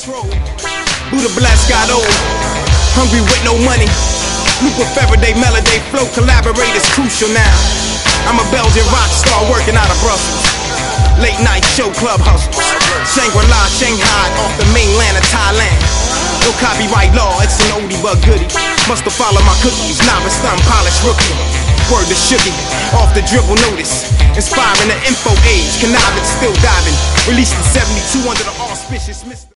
control. Buddha blessed got old, hungry with no money. Luca Faraday, Melody, flow collaborators crucial now. I'm a Belgian rock star working out of Brussels. Late night show club hustles. Shangri-La, Shanghai, off the mainland of Thailand. No copyright law, it's an oldie but goodie. Must have followed my cookies, novice, thumb, polished rookie. Word to Shuggy, off the dribble notice. Inspiring the info age, conniving, still diving. Released in 72 under the auspicious Mr.